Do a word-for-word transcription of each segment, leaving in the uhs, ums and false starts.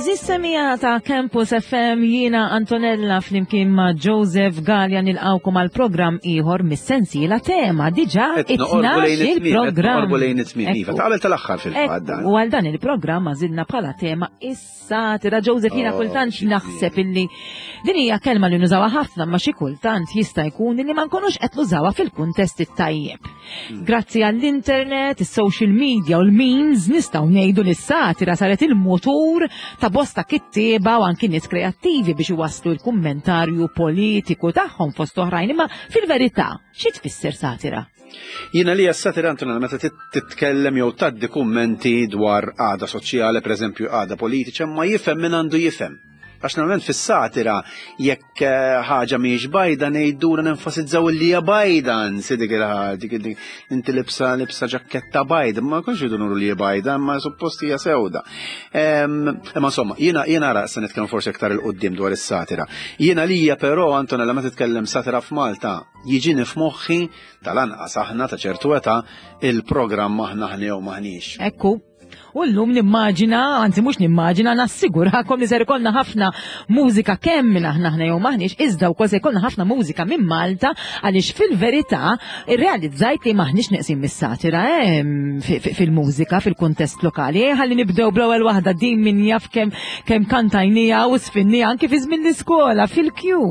Eżis semija ta' Campus F M jiena Antonella flimkien ma' Joseph Gallia nilqawkom għal program ieħor mis-sensiela tema diġà itnax il-programm. Iva, taqabel tal-aħħar fil-fatt dan. U għal dan il-programm għażilna bħala tema is-satira. Joseph jiena kultant naħseb illi din hija kelma li nużawha ħafna ma xi kultant jista' jkun li ma nkunux qed nużawha fil-kuntest it-tajjeb. Grazzi għall-internet, is-social media u l-memes nistgħu ngħidu li s-satira saret il-motur ta' bosta kittieba u anki nies kreattivi biex iwasslu l-kummentarju politiku tagħhom fost oħrajn, imma fil-verità xi tfisser satira? Jiena li s-satira Antonella meta titkellem jew tgħaddi kummenti dwar għada soċjali, pereżempju għada politiċa, ma jifhem min għandu jifhem. Għax normalment fis-satira jekk ħaġa mhijiex bajda ngħidura nenfasizzaw li hija bajda, nsi dik dik inti libsa libsa ġakketta bajda, ma konx idu nuru li hija bajda, ma suppost hija sewda. Imma insomma, jiena jiena ara se nitkellem forsi aktar il qudiem dwar is-satira. Jiena lija però Antonella meta titkellem satira f'Malta, jiġini f'moħħi tal-anqas aħna ta' ċertu età il-programm aħna ħnew maħniex. Ekku. U llum nimmaġina, anzi mhux nimmaġina, nassigurakom li ser ikollna ħafna mużika kemm minn aħna ħna jew maħniex, iżda wkoll se jkollna ħafna mużika minn Malta għaliex fil-verità irrealizzajt li maħniex neqsin mis-satira fil-mużika fil-kuntest lokali. Ħalli nibdew bl-ewwel waħda din min jaf kemm kemm kantajnija u sfinnija anke fi żmien l-iskola fil-Q.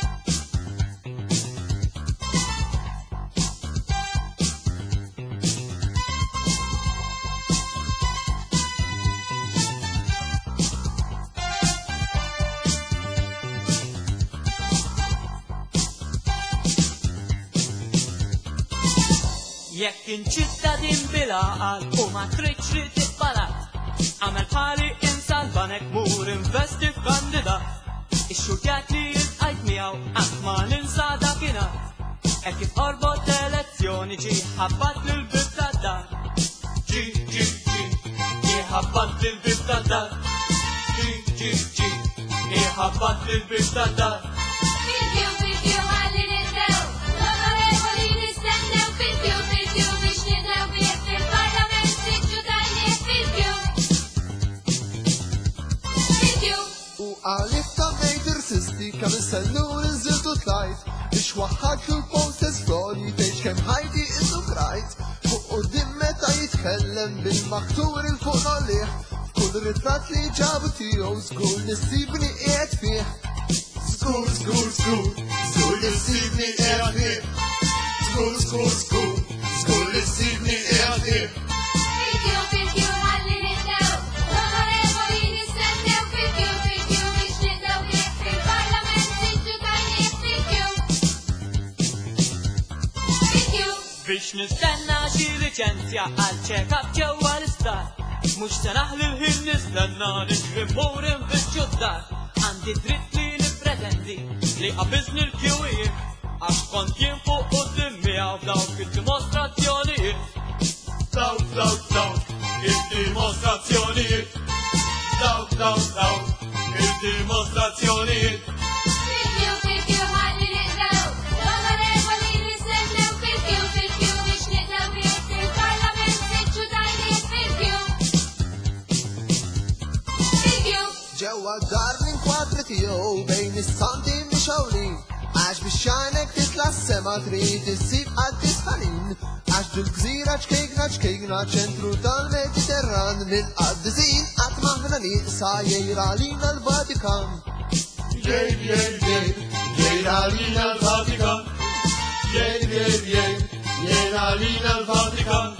Jekk inċittadin bil-għaqal u ma tridx li titbalat, għamel bħali insalbanek mur investi f'kandidat. Ix-xurtjat li jiltqajt miegħu qatt ma ninsa dakinhar, hekk kif qorbot elezzjoni ġie ħabbat lill-bib tad-dar. Ġi ġi ġi ġie ħabbat lill-bib tad-dar. Ġi ġi ġi ġie ħabbat lill-bib tad-dar. Għalif ta' bejt irsisti kam istennu nżiltu tlajt biex waħħadlu l-posters flori biex kem ħajdi isu krajt fuq u meta jitkellem bil-maktur il-fuq nolliħ f'kull ritrat li ġabu tiegħu żgur nissibni qiegħed fih. Żgur, żgur, żgur, żgur nissibni qiegħed fih. Żgur, żgur, żgur, żgur nissibni qiegħed fih. Biex nistenna xi liċenzja għal check-up ġewwa l-istat, mhux se naħli l-ħin nistenna nixri mur infittxu d-dar. Għandi dritt li nippretendi li qabiżni l-kjuwiet, għax kont jien fuq quddiem miegħu f'dawk id-dimostrazzjonijiet. Dawk, dawk, dawk id-dimostrazzjonijiet. Dawk, dawk, dawk id-dimostrazzjonijiet. Ġewwa dar minn kwadri tiegħu bejn is-santi mixawlin, għax biex xajnek titla' s-sema trid issib qaddis ħanin, għax dil-gżira ċkejkna ċkejkna ċentru tal-Mediterran mill-qaddisin qatt maħna nieqsa jgħira lina l-Vatikan. Jgħid, jgħid, jgħid, jgħira lina l-Vatikan. Jgħid, jgħid, jgħid, jgħira lina l-Vatikan.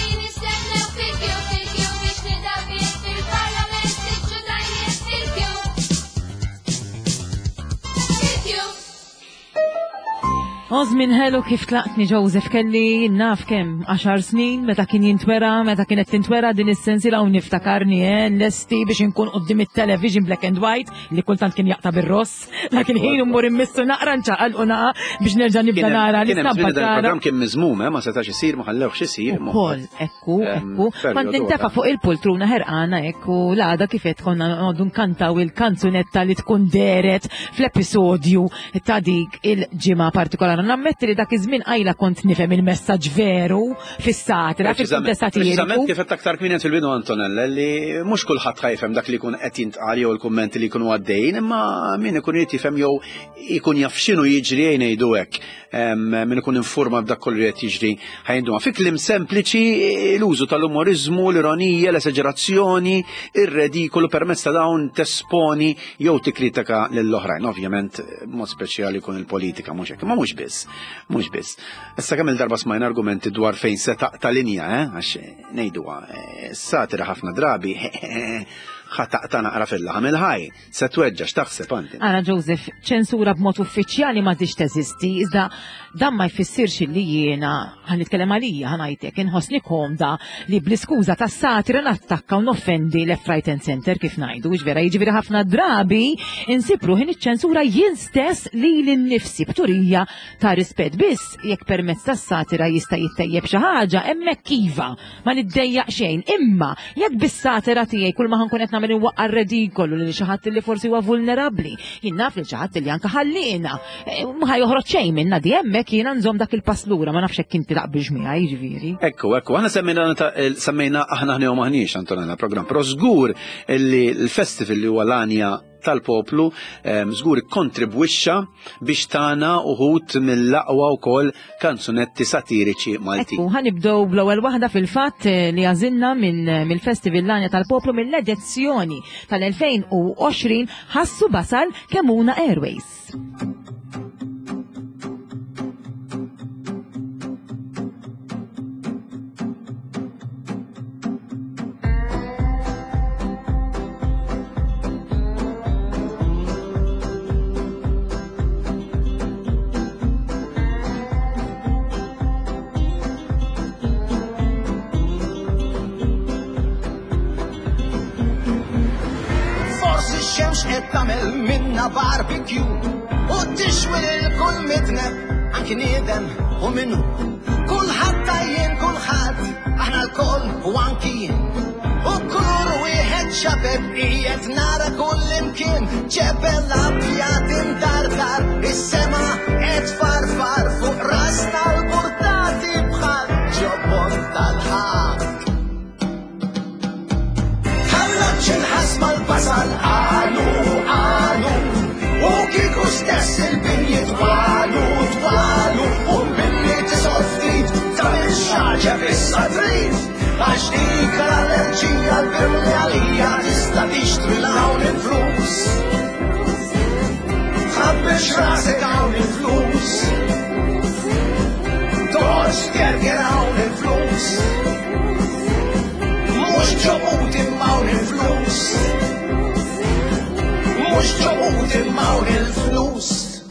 Fil-Q. Ozmin ħelu kif tlaqtni Joseph, kelli naf kem għaxar snin meta kien jintwera, meta kienet tintwera din is-sensiela u niftakarni eh, lesti biex inkun qudiem it-television black and white li kultant kien jaqta bir-ross, lakin ħin immur immissu naqra nċaqal u naqa biex nerġa' nibda nara nistampa ċara. Il-programm kien miżmum, ma setax isir, ma ħallewx isir. Ukoll, ekku, ekku, kont nintefa' fuq il-poltruna ħerqana ekku l-għada kifet konna nqogħdu nkantaw il-kanzunetta li tkun deret fl-episodju ta' dik il-ġimgħa partikolari. Nammetti li dak iż-żmien qajla kont nifhem il-messaġġ veru fis-satira fil-kuntest satiriku. Preċiżament kif qed aktar kmien fil-bidu Antonella li mhux kulħadd ħajfhem dak li jkun qed jintqal jew il-kummenti li jkunu għaddejjin, imma min ikun irid jifhem jew ikun jaf x'inhu jiġri ngħidu hekk. Min ikun informa b'dak kollu li qed jiġri ħajnduma. Fi kliem sempliċi l-użu tal-umorizmu, l-ironija, l-esaġerazzjoni, ir-redikolu permezz ta' dawn tesponi jew tikkritika lill-oħrajn. Ovvjament mod speċjali jkun il-politika mhux hekk, ma mhux biss. Mhux biss. Issa kemm il-darba smajna argumenti dwar fejn se taqta' linja, eh? Għax ngħiduha satira ħafna drabi ħataqta' naqra fil-laħam il-ħaj. Se tweġġa' x'taħseb anti? Ara Joseph, ċensura b'mod uffiċjali ma tix teżisti, iżda dan ma jfissirx li jiena ħan nitkellem għalija ħanajtek inħossni komda li bl-iskuża tas-satira nattakka u noffendi left right and center kif ngħidu, ġvera jiġifieri ħafna drabi insibru ħin iċ-ċensura jien stess li l-nifsi b'turija ta' rispett biss jekk permezz tas-satira jista' jittejjeb xi ħaġa hemmhekk iva ma niddejjaq xejn, imma jekk bis-satira tiegħi kull ma ħankun qed nagħmel inwaqqar redikolu li xi ħadd li forsi huwa vulnerabbli, jien naf li xi ħadd li anke ħallina ma ħajoħroġ xejn minna di hemmhekk jiena nżomm dak il-paslura ma nafx hekk inti taqbilx miegħi jiġifieri. Ekku, ekku, aħna semmejna semmejna aħna ħniew maħniex Antonella programm, però żgur li l-festival li huwa l-għanja tal-poplu żgur ikkontribwixxa biex tagħna uħud mill-aqwa wkoll kanzunetti satiriċi Maltin. Ekku, ħanibdew bl-ewwel waħda fil-fatt li għażilna mill-Festival l-għanja tal-poplu mill-edizzjoni tal-elfejn u għoxrin ħassu basal Kemuna Airways. Tamel minna barbecue u tixwil il-kull mitneb anki niedem u minnu kulħadd tajjin kulħadd aħna l-koll u anki jien u kull wieħed xabeb qiegħed nara kull imkien ċepel abjad imdardar is-sema qed farfar fuq ras tal-burdati bħal ġobbon tal-ħadd. Ħalloġ il-ħasma l-basal għalu għalu u kieku stess il-binjiet għalu twalu u billi tisoftit ta' il-xaġa fis-sadrit għax dik l-allerġija l-birli għalija tista' tixtri l-hawn il-flus tħabbix rasek hawn il-flus toħroġ terger hawn il-flus mhux ġobut immawn il-flus mhux ġobut immawn il-flus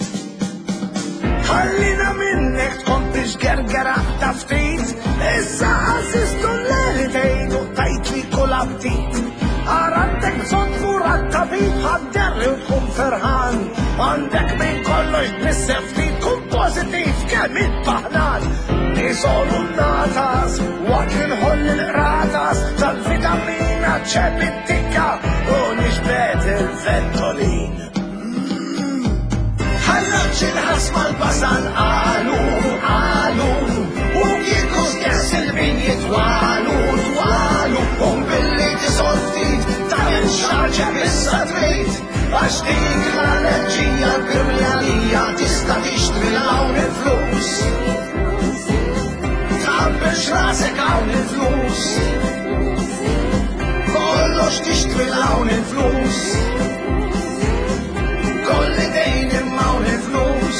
ħallina minnek tkompix gergera ta' ftit issa ħassistu l-li tgħidu tajt li kull aptit għarantek bżonn furat tabib ħadder li tkun ferħan għandek minn kollox bissef ftit kun pozitiv kemm il-paħnan nisolu n-natas waqt inħoll il-ratas tal-vitamina ċepittika u nixbet il-ventolin ħalloġ il-ħasma l-basal għalu għalu u kieku stess il-binjiet għalu għalu u billi tisoltit tal-xaġa bis-sadrit għax dik l-allerġija l-birjalija tista' tixtri l-hawn il-flus tħabbix rasek hawn il-flus kollox tixtri l-hawn il-flus kolli dejn immawn il-flus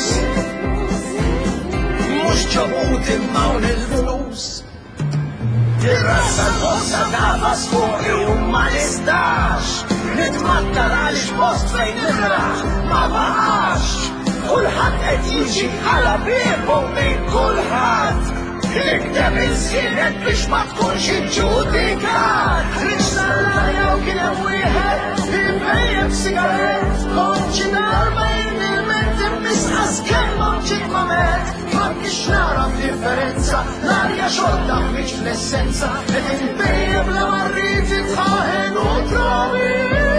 mhux ġobut immawn il-flus ir-rassa l-ħossa tava sfuqi u ma nistax nitmattar għaliex post fejn nifraħ ma baqax kulħadd qed jiġi ħala biebu minn kulħadd. Ikdem il-sienet biex ma tkunx iġġudikat. Riċna l-lajja u kien hemm wieħed ibejjem sigaret. Konċi darba il-ment immisqas kemm ġiet mamet. Ma kiex nara differenza, l-arja xorta mhix fl-essenza. Qed inbejjem la marrit itħaħen u trawi.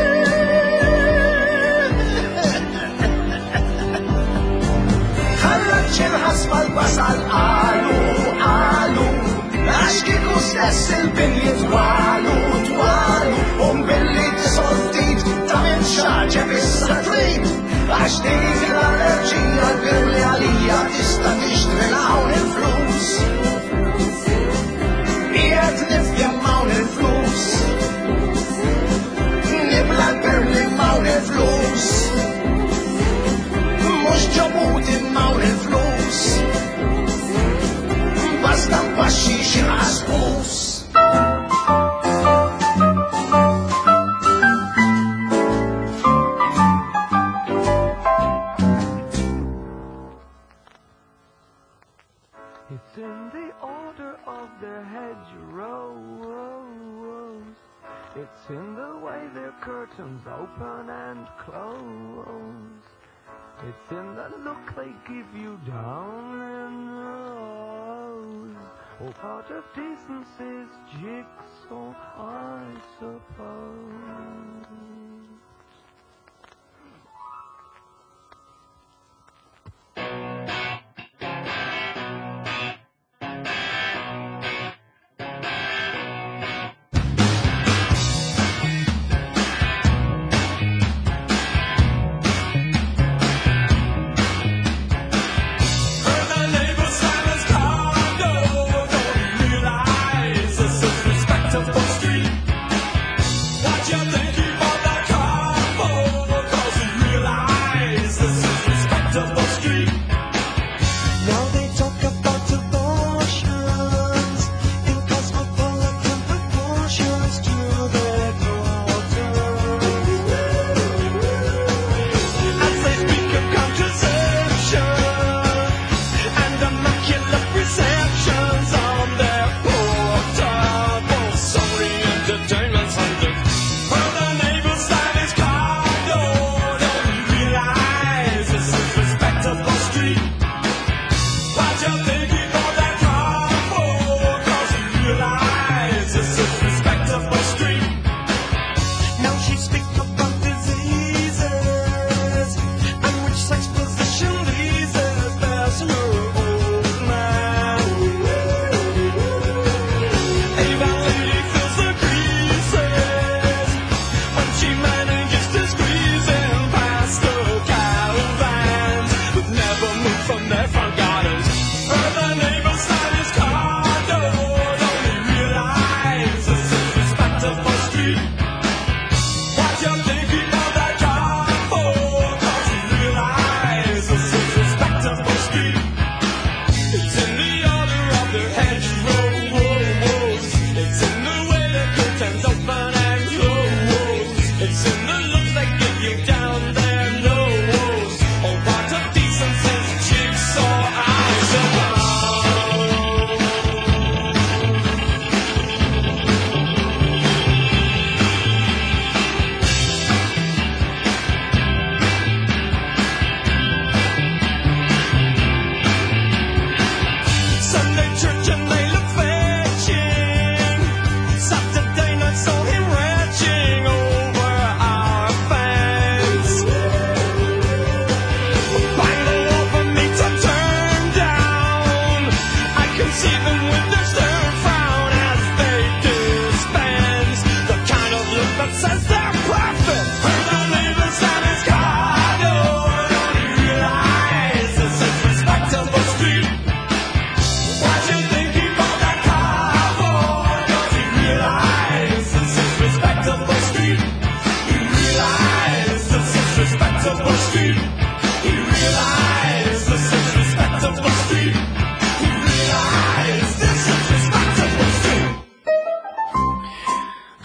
ħasba l-basal qalu, qalu, għax kiku stess il-binji twalu, twalu, um billi t-soltit ta' minn xaġa bissa trid, għax dik l-allerġija l-birli għalija tista' tixtri l-hawn il-flus. Qiegħed nifjem hawn il-flus, nibla l-birli m'hawn il-flus. Mux ġobut immawn il-flus, basta mbaxxi xinqasbus. It's in the order of their hedgerows. It's in the way their curtains open and close. It's in the look they give you down in the nose. All part of decency's jigsaw, I suppose.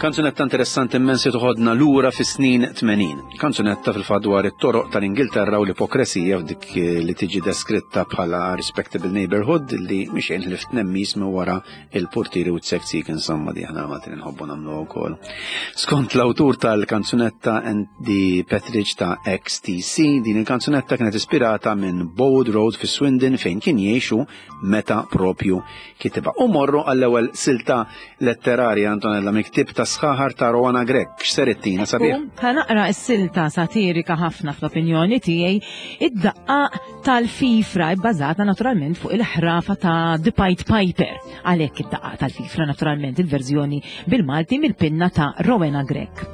Kanzunetta interessanti immensi toħodna lura fis-snin tmenin. Kanzunetta fil-fatt dwar it-toroq tal-Ingilterra u l-ipokresija f'dik li tiġi deskritta bħala respectable neighborhood li mixejn li f'tnemmis minn wara il-portieri u t-seksik insomma di aħna għamaltin nħobbu nagħmlu wkoll. Skont l-awtur tal-kanzunetta Andy Petridge ta' X T C, din il-kanzunetta kienet ispirata minn Bowwood Road fi Swindon fejn kien jgħixu meta propju kitibha. U morru għall-ewwel silta letterarja Antonella miktib ta' sħaħar ta' Rowana Grek. X'serettina sabiħ? Ħanaqra s-silta satirika ħafna fl-opinjoni tiegħi id-daqqa tal-fifra bbażata naturalment fuq il-ħrafa ta' The Pied Piper. Għalhekk id-daqqa tal-fifra naturalment il-verżjoni bil-Malti mill-pinna ta' Rowena Grek.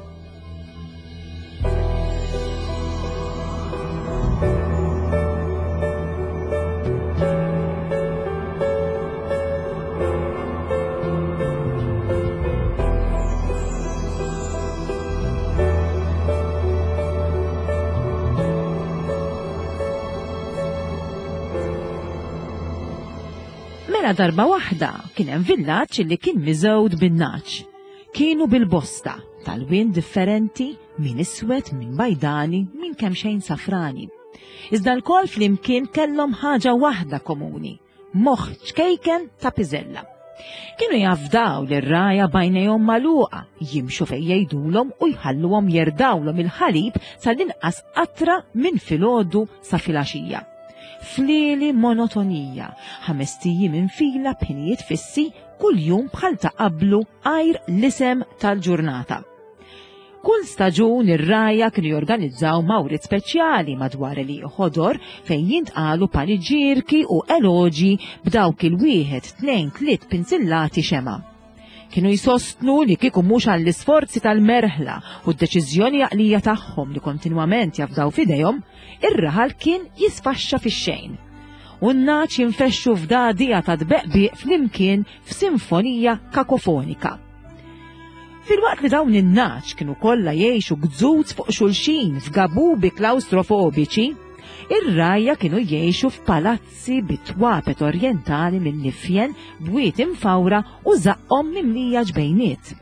Mela darba waħda kien hemm villaġġ li kien miżewd bin-naċ. Kienu bil-bosta tal-wien differenti min iswed, min bajdani, min kemm xejn safrani. Iżda l-kol flimkien kellhom ħaġa waħda komuni, moħħ ċkejken ta' piżella. Kienu jafdaw lir-raja bajnejhom magħluqa, jimxu fejn jgħidulhom u jħalluhom jerdawlhom il-ħalib sal-inqas qatra minn filgħodu sa filgħaxija. Flili monotonija, ħamestiji minn fila b'ħinijiet fissi kull jum bħal ta' qablu għajr l-isem tal-ġurnata. Kull staġun ir-raja kienu jorganizzaw mawrid speċjali madwar li ħodor fejn jintqalu paniġġierki u eloġi b'dawk il-wieħed tnejn tliet pinsillati xema. Kienu jsostnu li kieku mhux għall-isforzi tal-merħla u d-deċiżjoni għaqlija tagħhom li kontinwament jafdaw f'idejhom, ir-raħal kien jisfaxxa fix-xejn. U n-naċ jinfexxu f'dadija ta' dbeqbiq flimkien f'simfonija kakofonika. Fil-waqt li dawn in-naċ kienu kollha jgħixu gżuz fuq xulxin f'gabubi klaustrofobiċi, ir-rajja kienu jgħixu f'palazzi bit-twapet orjentali mill-nifjen bwiet imfawra u żaqhom mimlija ġbejniet.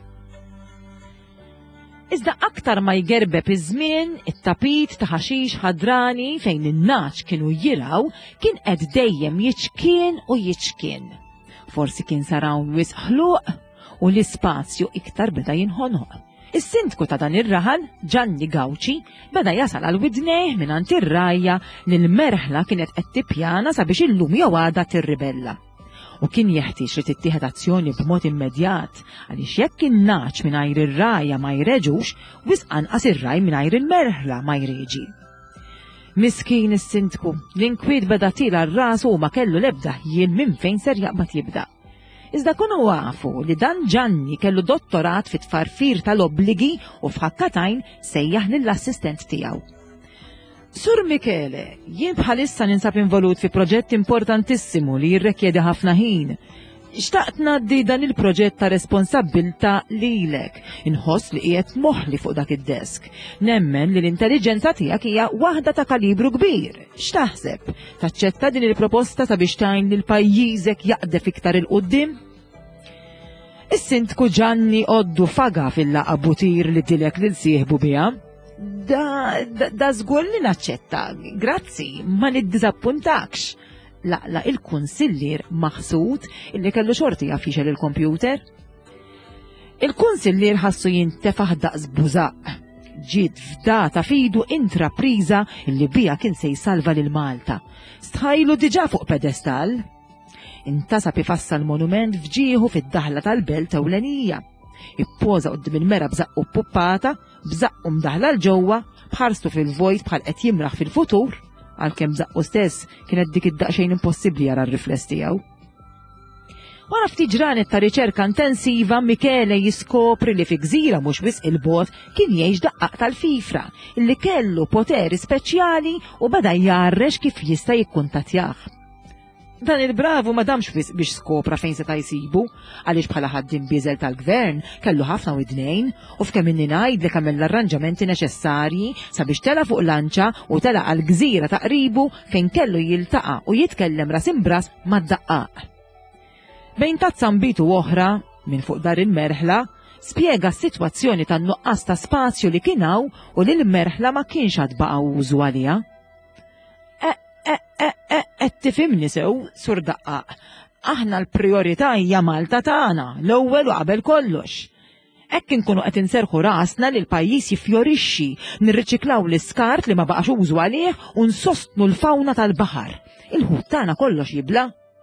Iżda aktar ma jgerbeb iż-żmien, it-tapit ta' ħaxix ħadrani fejn in-naċ kienu jiraw kien qed dejjem jiċkien u jiċkien. Forsi kien sarawn wisq ħluq u l-ispazju iktar beda jinħonħol. Is-sindku ta' dan ir-raħal, Gianni Gauci, beda jasal għal widnejh mingħand ir-rajja li l-merħla kienet qed tippjana sabiex illum jew għada tirribella. U kien jeħtieġ li tittieħed azzjoni b'mod immedjat għaliex jekk in-naċ mingħajr ir-rajja ma jreġux, wisq anqas ir-raj mingħajr il-merħla ma jreġi. Miskin is-sindku, l-inkwiet beda tila r-ras u ma kellu l-ebda jien minn fejn ser jaqbad jibda. Iżda kunu għafu li dan Gianni kellu dottorat fit tfarfir tal-obbligi u f'ħakkatajn sejjaħ lill-assistent tiegħu. Sur Michele, jien bħalissa ninsab involut fi proġett importantissimu li jirrekjedi ħafna ħin. Xtaqt ngħaddi dan il-proġett ta' responsabbilta lilek, inħoss li qiegħed moħħli fuq dak id-desk. Nemmen li l-intelligenza tiegħek hija waħda ta' kalibru kbir. X'taħseb? Taċċetta din il-proposta sabiex tgħin lil pajjiżek jaqdef iktar il-qudiem? Is-sindku Gianni Oddu faga fil-laqa butir li tilek lil sieħbu biha. Da da żgur li naċċetta, grazzi, ma niddiżappuntakx. Laqla il-kunsillier maħsud illi kellu xorti jafixel il-kompjuter. Il-kunsillier ħassu jintefaħ daqs bużaq. Ġiet f'data fidu intrapriża illi bija kien se jsalva lil Malta. Stħajlu diġà fuq pedestal. Intasab ifassal monument fġieħu fid-daħla tal-belt ewlenija. Ippoża qudiem il-mera bżaqqu puppata, bżaqqu mdaħla l-ġewwa, bħarstu fil-vojt bħal qed jimraħ fil-futur. Għalkemm bżaqqu stess kienet dik id-daqsxejn impossibbli jara r-rifless tiegħu. Wara ftit ġranet ta' riċerka intensiva, Michele jiskopri li fi gżira mhux wisq il-bogħod kien jgħix daqqaq tal-fifra, illi kellu poteri speċjali u beda jarrex kif jista' jikkuntattjah. Dan il-bravu ma damx biex skopra fejn seta' jsibu, għaliex bħala ħaddiem biżel tal-gvern kellu ħafna widnejn u f'kemm inni ngħid li kemm l-arranġamenti neċessarji sabiex tela fuq lanċa u tela għal gżira ta' qribu fejn kellu jiltaqa' u jitkellem ras imbras mad-daqqaq. Bejn tazza mbitu oħra minn fuq dar il-merħla, Spjega s-sitwazzjoni tan-nuqqas ta' spazju li kien hawn u li l-merħla ma kienx għad baqa' użu għaliha. Qed tifhimni sew, Sur Daqqaq. Aħna l-prijorità hija Malta tagħna, l-ewwel u qabel kollox. Hekk inkunu qed inserħu rasna li l-pajjiż jiffjorixxi, nirriċiklaw l-iskart li ma baqax użu għalih u nsostnu l-fawna tal-baħar. Il-ħut tagħna kollox jibla.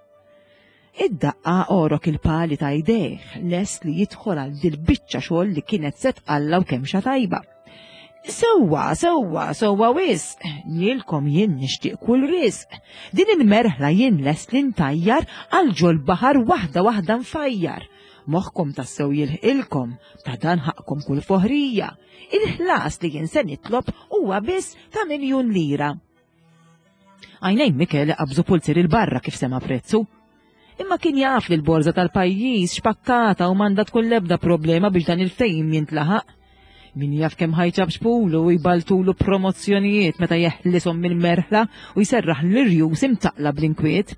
Id-Daqqa orok il-pali ta' jdejh, lest li jidħol għal dil-biċċa xogħol li kienet se tqallaw kemxa tajba. Sewwa, sewwa, sewwa wisq, lilkom jien nixtieq kull risq. Din il-merħla jien lest li ntajjar għal ġol baħar waħda waħda nfajjar. Moħħkom tassew jilħilkom, ta' dan ħaqkom kull foħrija. Il-ħlas li jien se nitlob huwa biss ta' miljun lira. Għajnejn Mikel qabżu pulsir il-barra kif sema prezzu. Imma kien jaf li l-borza tal-pajjiż xpakkata u m'għandha tkun l-ebda problema biex dan il-fejm jintlaħaq. Min jaf kemm ħajċab xpulu u jbaltulu promozzjonijiet meta jeħlisom mill-merħla u jserraħ l-irjus imtaqla bl-inkwiet.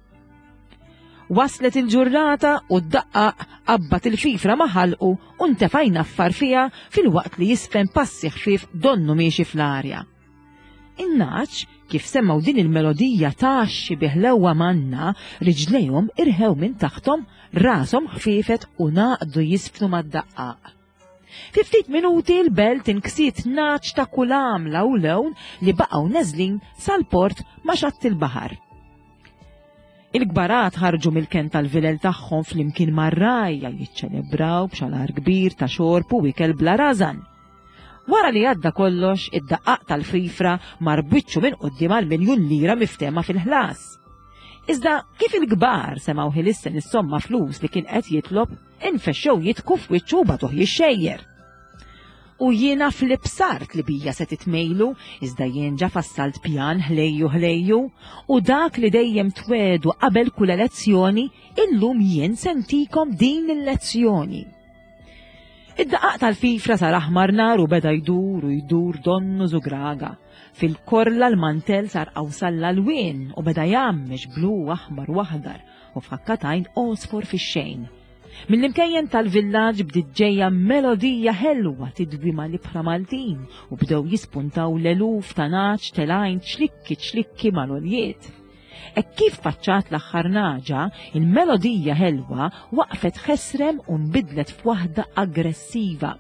Waslet il-ġurnata u d-Daqqa qabbat il-fifra maħalqu u ntefajna affar fija fil-waqt li jisfen passi ħfief donnu miexi fl-arja. In-naċ kif semmaw din il-melodija taxxi biħlewa manna, riġlejhom irħew minn taħtom, rasom ħfifet u naqdu jisfnu mad-Daqqaq. Fi ftit minuti l-belt inksiet naċ ta' kulam law lewn li baqgħu neżlin sal-port ma' xatt il-baħar. Il-gbarat ħarġu mill-ken tal-vilel tagħhom flimkien mar-rajja jiċċelebraw b'xalar kbir ta' xorb u ikel bla rażan. Wara li għadda kollox, id-Daqqaq tal-fifra marbwiċċu minn quddiem għal miljun lira miftema fil-ħlas. Iżda kif il-kbar semgħu ħilissen is-somma flus li kien qed jitlob, infexxew jitku f'wiċċu batuh jixxejjer. U jiena fl-ibsart li bija se titmejlu, iżda jien ġa fassalt pjan ħlejju ħlejju, u dak li dejjem twedu qabel kull elezzjoni, illum jien sentikom din il-lezzjoni. Id-Daqqaq tal-fifra sar aħmar nar u beda jdur u jdur donnu zugraga. Fil-korla l-mantel sar qawsalla l-wien u beda jammex blu aħmar waħdar u f'ħakkatajn osfor fix-xejn. Mill-imkejjen tal-villaġġ bdiet ġejja melodija ħelwa tidwi mal-ibħra Maltin u bdew jispuntaw l-eluf ta' naċ telajn ċlikki ċlikki mal-oljiet. E kif faċċat l-aħħar naġa, il-melodija ħelwa waqfet ħesrem u nbidlet f'waħda aggressiva.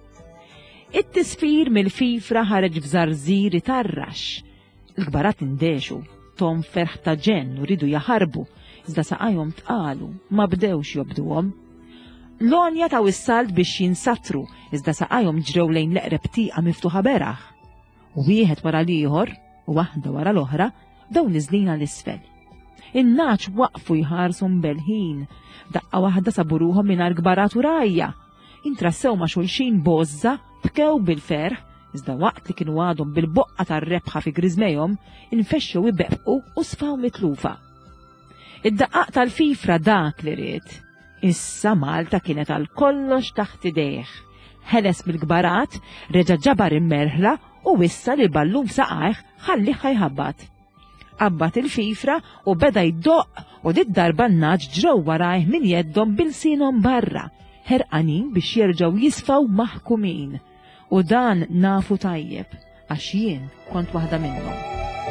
It-tisfir mill-fifra ħareġ f'żarżir itarrax. Il-kbarat indexu, tom ferħ ta' ġenn u ridu jaħarbu, iżda saqajhom tqalu, ma bdewx jobduhom. Lonja ta' wissalt biex jinsatru, iżda saqajhom ġrew lejn l-eqreb tieqa miftuħa beraħ. U wieħed wara l-ieħor, u waħda wara l-oħra, dawn niżlin l-isfel. In-naċ waqfu jħarsu mbelħin, daqqa waħda saburuhom mingħajr kbarat u rajja. Intrassew ma' xulxin bożza, bkew bil-ferħ, iżda waqt li kienu għadhom bil-boqqa tar-rebħa fi griżmejhom, infexxew ibeqqu u sfaw mitlufa. Id-Daqqaq tal-fifra dak li ried. Issa Malta kienet għal kollox taħt idejh. Ħeles bil-kbarat, reġa' ġabar immerħla u wissa li l-ballum saqajh ħallih ħajħabbat. Qabbat il-fifra u beda jiddoq u dit-darba n-naġ ġrew warajh min jeddhom bil-sinhom barra, ħerqanin biex jerġgħu jisfaw maħkumin. U dan nafu tajjeb, għax jien kont waħda minnhom.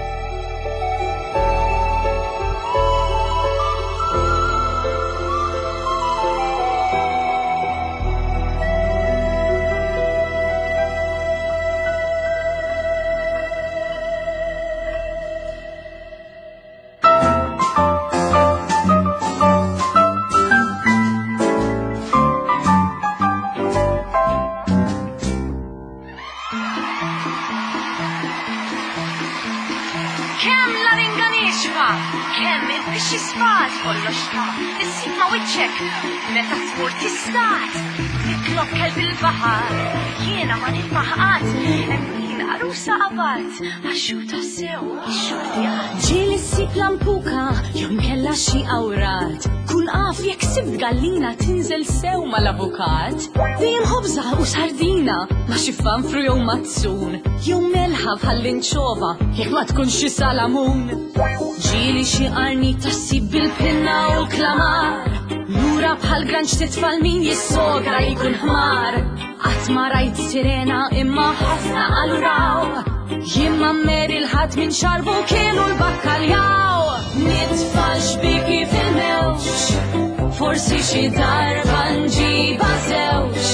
Kemm il-biex jisfat kollox ta' issib ma' wiċċek meta tmur tistat titlob kelb il-baħar jiena ma nitmaħqat hemm min arusa qabat għaxxu tassew ix-xogħol jgħid. Ġieli ssib lampuka jew inkella xi awrat kun qaf jekk sibt gallina tinżel sew mal-avukat. Dejjem ħobża u sardina ma' xi fanfru jew mazzun jew melħa bħall-inċova jekk ma tkunx xi salamun. Ġieli xi qarni tassib bil-pinna u klamar lura Lura bħal granġ titfal min jissogra jkun ħmar. Qatt ma rajt sirena imma ħafna alluraw. Jimma mer il-ħadd minn xarbu kienu l-bakkaljaw. Nitfal xbiki fil-mewġ, forsi xi darba nġiba żewġ.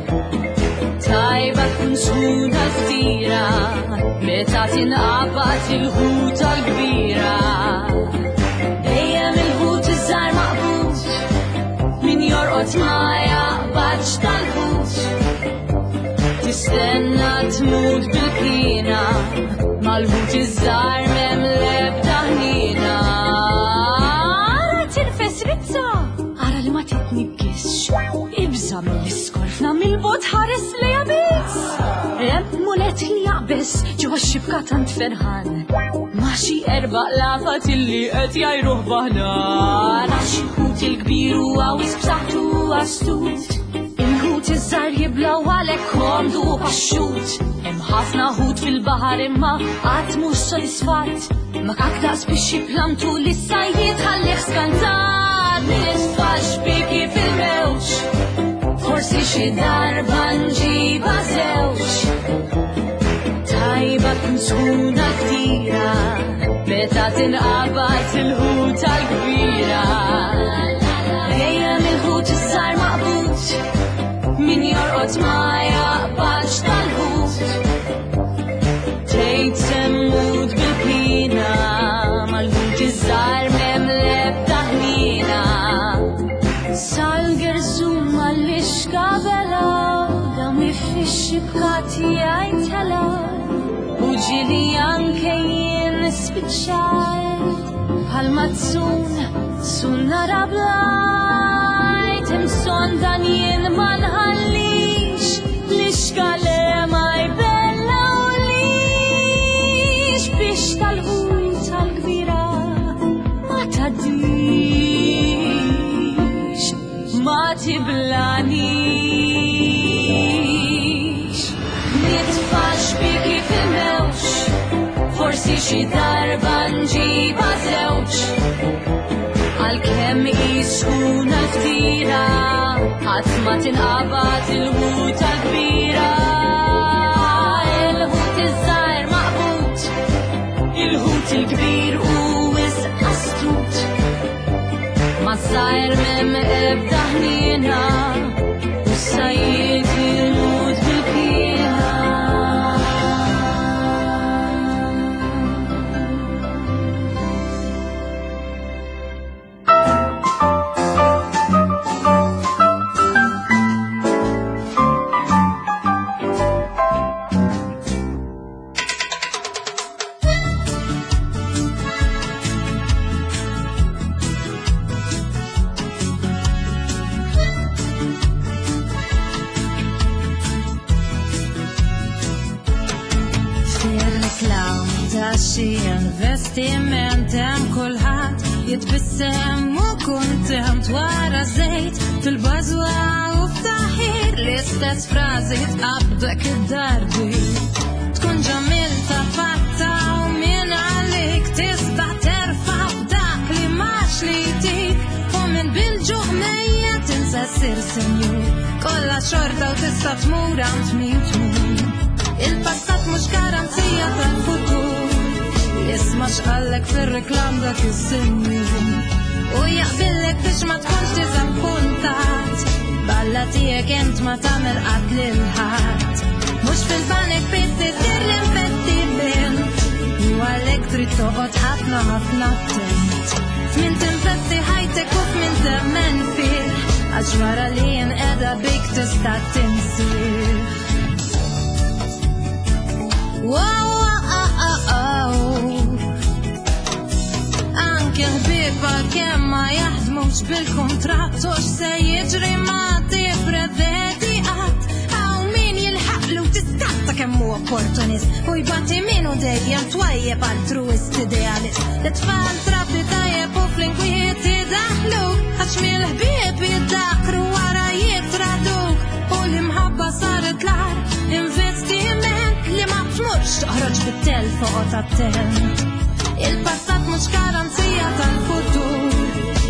Tajba tkun sħuna ftira, meta tinqabad il-ħuta l-kbira. Dejjem il-ħut iż-żgħar maqbud, min jorqod ma jaqbadx tal-ħut. Tistenna tmut bil-kina, mal-ħut iż-żgħar m'hemm l-ebda ħnina. Ara tinfes rizza, ara li ma titnikkisx, ibża mill-iskorfna mill-bot ħares li jabis. Hemm mulet li jaqbes ġewwa xibka tant ferħan, ma xi erba' lafat illi qed jajruh baħnan. Għax il-ħut il-kbir huwa wisq b'saħħtu astut, il-ħut iż-żgħar jiblaw għalhekk komdu paxxut. Hemm ħafna ħut fil-baħar imma qatt mhux sodisfatt, ma kaktas biex jiplamtu li s-sajjiet ħallih skantat. Nitfal xbiki fil-mewġ, forsi xi darba nġiba żewġ. Tajba tkun sħuna ktira, meta tinqabad il-ħuta l-kbira. Dejjem il-ħut iż-żgħar maqbud, min jorqod ma jaqbadx tal-ħut. Tgħid semmut bil-kina, mal-ħut iż-żgħar m'hemm l-ebda ħnina. Sal-gerzum mal-ixkabela, dam ifix-xibka tiegħi tela. U ġieli anke jien spiċċajt, bħalma tsun sun nara blajt. Hemm sondan jien ma nħallix, l-ixkale ma jbellawlix. Biex tal-ħut tal-kbira ma tgħaddix, ma tiblanix. Nitfal xbiki fil-mewġ, forsi xi darba nġiba żewġ. Għalkemm jisħuna ftira, qatt ma tinqabad il-ħuta l-kbira. Il-ħut iż-żgħar maqbud, il-ħut il-kbir u wisq astut. Ma żgħar m'hemm ebda ħnina, u s-sajjied jimut bil-kina. Xi investiment hemm kulħadd jitbissem u kuntent wara żejt fil-bażwa u f'taħir l-istess frażi tqabdek id-darbi. Tkun ġamilta fatta u min għalik tista' terfa' f'dak li max li jtik, u minn bil-ġuħ mejja tinsa ssir senjur. Kollha xorta u tista' tmur għand min tmur. Il-passat mhux garanzija tal-futur, jisma' x'qallek fir-reklam dak is-sinni, u jaqbillek biex ma tkunx diżappuntat. Balla tiegħek int ma tagħmel qatt lil ħadd, mhux fil-banek biss isir l-investiment, u għalhekk trid toqgħod ħafna ħafna attent. F'min tinvesti ħajtek u f'min temmen fih, għax wara li jinqeda bik tista' tinsih. Wow, anke ħbieba kemm ma jaħdmux bil-kuntratt, u x'se jiġri ma tipprevedi qatt. Hawn min jilħaqlu tiskatta kemm hu opportunist, u jbati minnu dejjem twajjeb altruist idealist. L-tfal trabbi tajjeb u fl-inkwiet jidaħlu, għax mill-ħbieb jiddaqru wara jitraduk, u l-imħabba saret l-ar investiment li ma tmurx toħroġ bit-telf fuq attent. Il-passat mhux garanzija tal-futur,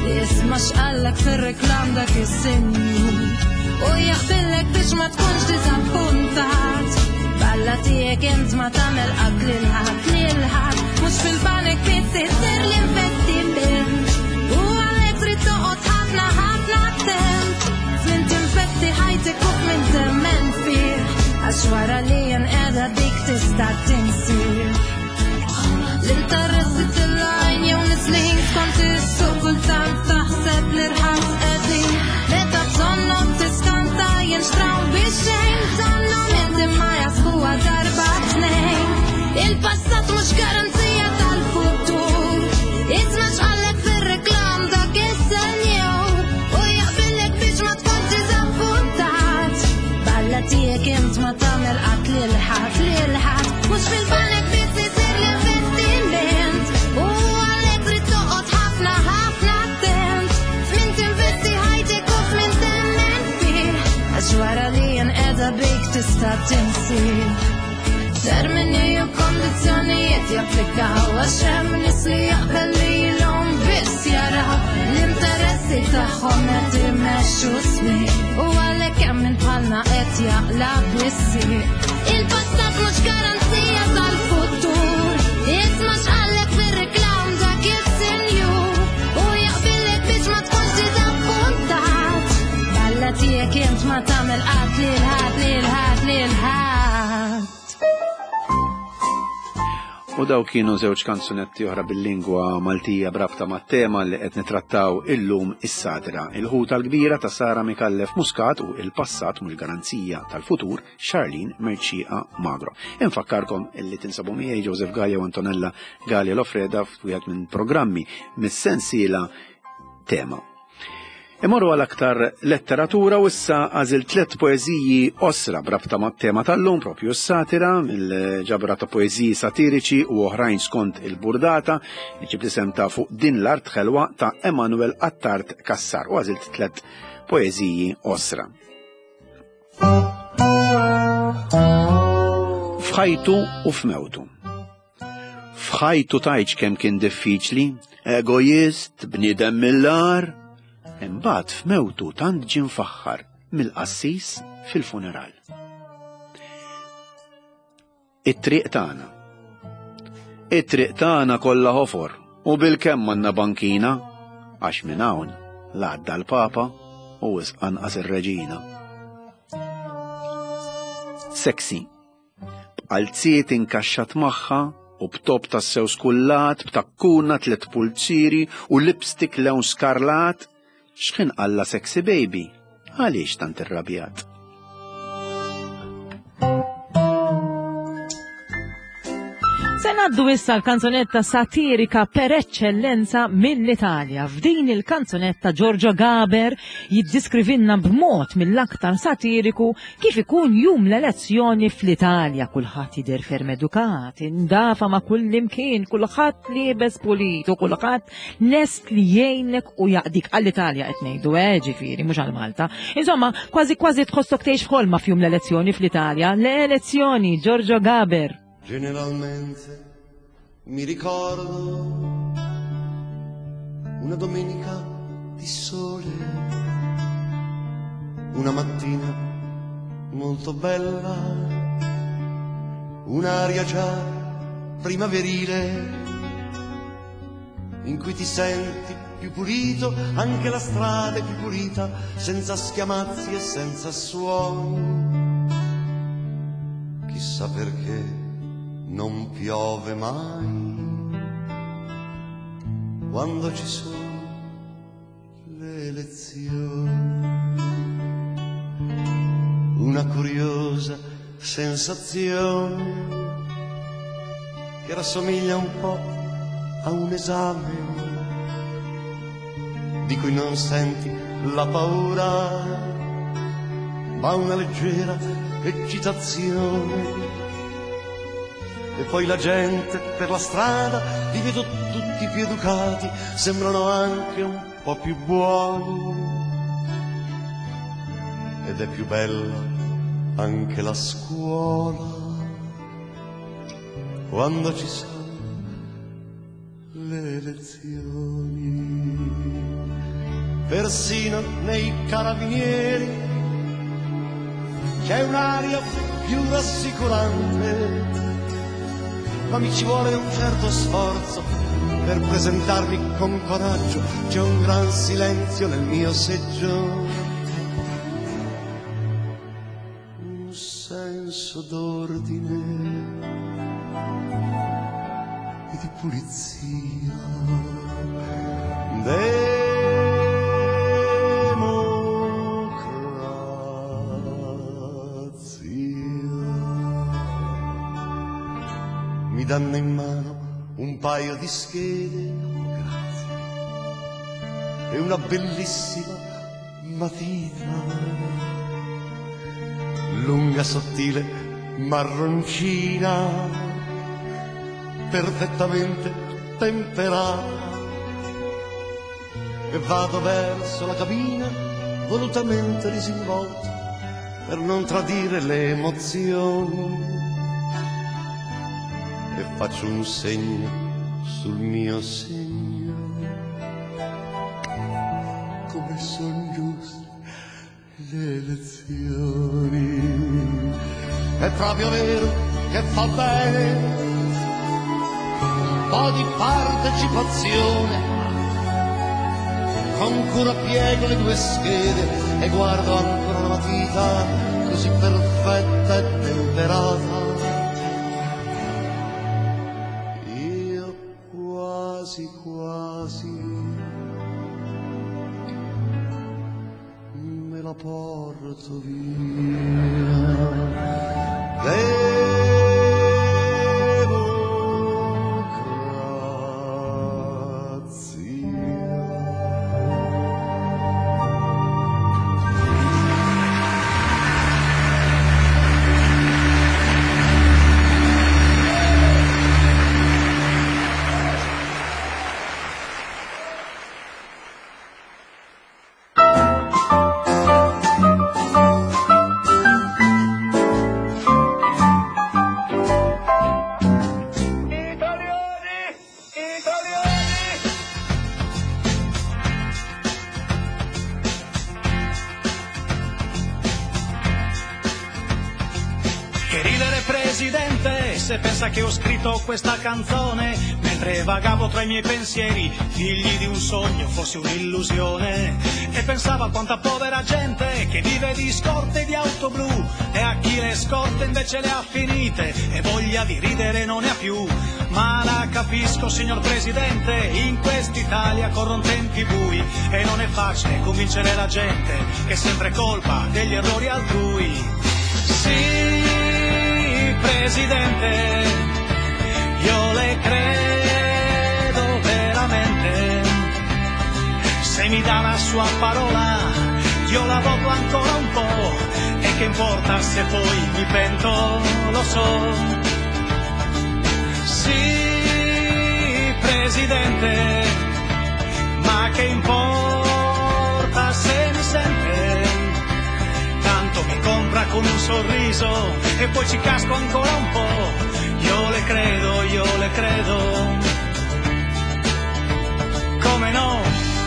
li isma' x'qallek fir-reklam dak is-senjur u jaqbillek biex ma tkunx diżappuntat. Balla tiegħek int ma tagħmel qatt lil ħadd lil ħadd mhux fil-banek biss isir l-investiment u għalhekk trid toqgħod ħafna ħafna attent żmien tinfetti ħajtek u żmien temmen fih għax wara li jenqiegħda dik tista' tinsir. L-interessi tal-għajn jew nislin skont is-suq kultant taħseb li rħas qegħdin meta bżonnhom tiskanta jinxtraw biex xejn bżonnhom inti ma jasbuha darba tnejn. Il-passat mhux garanzija tal-futur isma' x'qallek fir-reklam dak is-senjur u jaqbillek biex ma tkunx diżappuntat. Balla tiegħek int ma tagħmel qatt lil ħadd lil ħadd mhux fil-banek biss isir l-investiment u għalhekk trid toqgħod ħafna ħafna attent żmien tinvesti ħajtek u żmien temmen fih għax wara li jenqiegħda bik tista' tinsir. Termini u kondizzjonijiet japplikaw għax hemm nies li jaqbel lilhom biss jaraw l-interessi tagħhom qed imexxu smih u għalhekk hemm minn bħalna qed jaqla biss-sieq. Il-passat mhux garanzija tal-futur isma' x'qallek fir-reklam dak is-senjur u jaqbillek biex ma tkunx diżappuntat. Balla tiegħek int ma tagħmel qatt lil ħadd lil ħadd lil ħadd. U daw kienu żewġ kanzunetti oħra bil-lingwa Maltija brabta mat-tema li qed nitrattaw illum is-satira. Il-ħuta l-kbira ta' Sara Mikallef Muscat u il-passat mhux garanzija tal-futur Charlene Merċieqa Magro. Infakkarkom illi tinsabu miegħi Joseph Gallia u Antonella Gallia Lofreda f'wieħed minn programmi mis-sensiela Tema. Imorru għal aktar letteratura u issa għażil tliet poeżiji osra brabta mat-tema tal-lum propju s-satira, il-ġabra ta' poeżiji satiriċi u oħrajn skont il-burdata, iġib isem ta' Fuq din l-art ħelwa ta' Emanuel Attart Kassar u għażilt tliet poeżiji osra. F'ħajtu u f'mewtu. F'ħajtu tajġ kemm kien diffiċli, egoist, bniedem mill-ar, imbagħad f'mewtu tant ġie mfaħħar mill-qassis fil-funeral. It-triq tagħna. It-triq tagħna kollha ħofor u bil-kemm għandna bankina għax minn hawn l-għadda l-Papa u wisq anqas ir-Reġina. Sexy. B'qalziet inkaxxat magħha u b'top tas-sew skullat, b'takkuna tliet pulziri u lipstick lewn skarlat. X'kien qalla sexy baby, għaliex tant irrabjat. Se ngħaddu issa l-kanzunetta satirika per eccellenza mill-Italja. F'din il-kanzunetta Giorgio Gaber jiddiskrivinna b'mod mill-aktar satiriku kif ikun jum l-elezzjoni fl-Italja. Kulħadd jidher ferm edukat, indafa ma' kull imkien, kulħadd liebes pulitu, kulħadd lest li jgħinek u jaqdik għall-Italja qed ngħidu eh ġifieri mhux għal Malta. Insomma, kważi kważi tħossok tgħix f'ħolma f'jum l-elezzjoni fl-Italja. L-elezzjoni Giorgio Gaber. Generalmente mi ricordo una domenica di sole, una mattina molto bella, un'aria già primaverile in cui ti senti più pulito, anche la strada è più pulita, senza schiamazzi e senza suoni. Chissà perché non piove mai quando ci sono le elezioni. Una curiosa sensazione che rassomiglia un po' a un esame di cui non senti la paura, ma una leggera eccitazione. E poi la gente per la strada, li vedo tutti più educati, sembrano anche un po' più buoni. Ed è più bella anche la scuola quando ci sono le elezioni. persino nei carabinieri c'è un'aria più rassicurante, ma mi ci vuole un certo sforzo per presentarmi con coraggio, c'è un gran silenzio nel mio seggio, un senso d'ordine e di pulizia. Mi danno in mano un paio di schede, grazie, e una bellissima matita, lunga, sottile, marroncina, perfettamente temperata, e vado verso la cabina volutamente disinvolto per non tradire le emozioni. E faccio un segno sul mio segno, come son giuste le lezioni. È proprio vero che fa bene un po' di partecipazione, con cura piego le due schede e guardo ancora la matita così perfetta e temperata. Quasi quasi me la porto via. Se pensa che ho scritto questa canzone mentre vagavo tra i miei pensieri, figli di un sogno, fosse un'illusione, e pensavo a quanta povera gente che vive di scorte di auto blu, e a chi le scorte invece le ha finite e voglia di ridere non ne ha più. Ma la capisco, signor Presidente, in quest'Italia corrono tempi bui e non è facile convincere la gente che è sempre colpa degli errori altrui. Sì, Presidente, io le credo veramente, se mi dà la sua parola io la voto ancora un po', e che importa se poi mi pento, lo so. Sì, Presidente, ma che importa se mi sente, tanto mi compra con un sorriso e poi ci casco ancora un po'. Io le credo, io le credo, come no?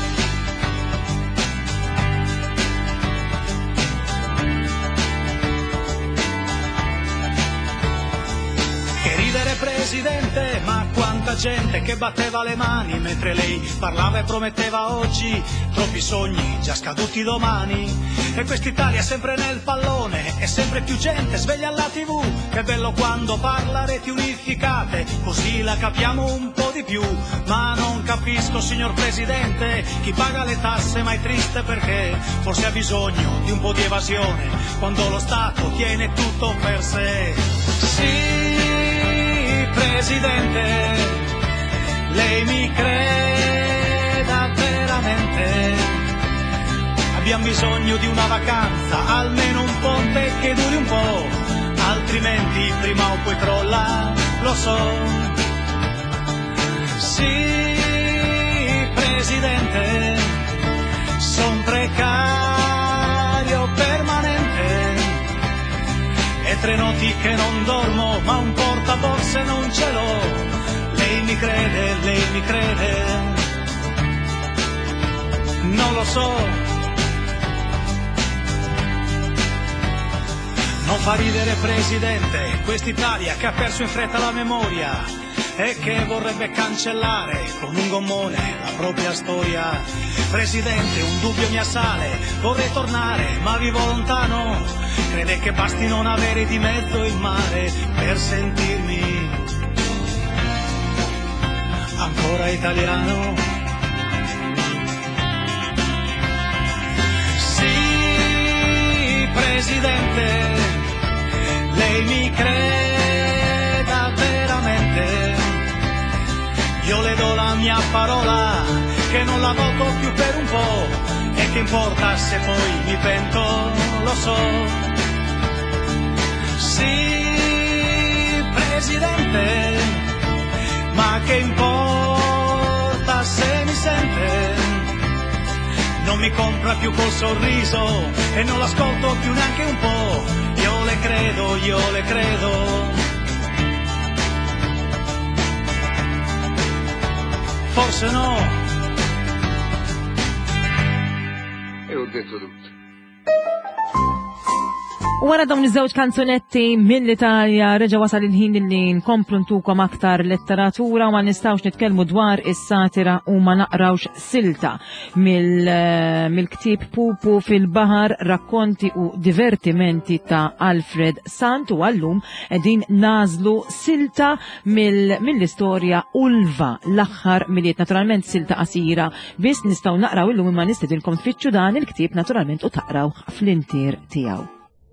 Che ridere, Presidente, ma quanta gente che batteva le mani mentre lei parlava e prometteva oggi troppi sogni già scaduti domani. E quest'Italia è sempre nel pallone, e sempre più gente sveglia alla tivù. Che bello quando parla reti unificate, così la capiamo un po' di più. Ma non capisco, signor Presidente, chi paga le tasse ma è triste perché forse ha bisogno di un po' di evasione, quando lo Stato tiene tutto per sé. Sì, Presidente, lei mi creda veramente, abbiamo bisogno di una vacanza, almeno un ponte che duri un po', altrimenti prima o poi crolla, lo so. Sì, Presidente, son precario permanente, e tre notti che non dormo, ma un portaborse non ce l'ho. Lei mi crede, lei mi crede. non lo so. Non fa ridere Presidente, quest'Italia che ha perso in fretta la memoria e che vorrebbe cancellare con un gommone la propria storia. Presidente, un dubbio mi assale, vorrei tornare ma vivo lontano. Crede che basti non avere di mezzo il mare per sentirmi ancora italiano? Sì, Presidente, lei mi creda veramente, io le do la mia parola che non la voto più per un po', e che importa se poi mi pento, lo so. Sì, Presidente, ma che importa se mi sente, non mi compra più col sorriso e non l'ascolto più neanche un po', io le credo, io le credo. Forse no. E ho detto tutto. U wara dawn iż-żewġ kanzunetti mill-Italja reġa' wasal il-ħin li nkomplu ntukom aktar letteratura u ma nistgħux nitkellmu dwar is-satira u ma naqrawx silta mill-ktieb Pupu fil-Baħar, rakkonti u divertimenti ta' Alfred Sant, u għallum qegħdin nażlu silta mill-istorja Ulva, l-aħħar miliet, naturalment silta qasira biss nistgħu naqraw illum imma nistidilkom tfittxu dan il-ktieb naturalment u taqraw fl-intier tiegħu.